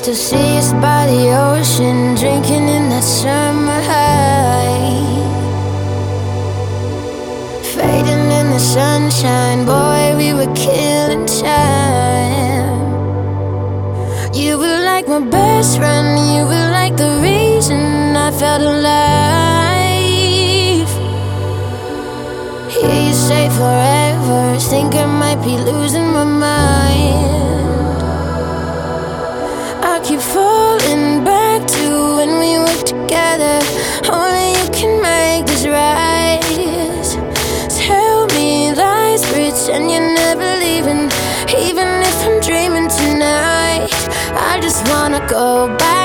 to see us by the ocean, drinking in that summer high, fading in the sunshine. Boy, we were killing time. You were like my best friend, you were like the reason I felt alive. Hear you say forever, think I might be losing my mind. I keep falling back to when we were together. Only you can make this right. Tell me lies, pretend you're never leaving. Even if I'm dreaming tonight, I just wanna go back.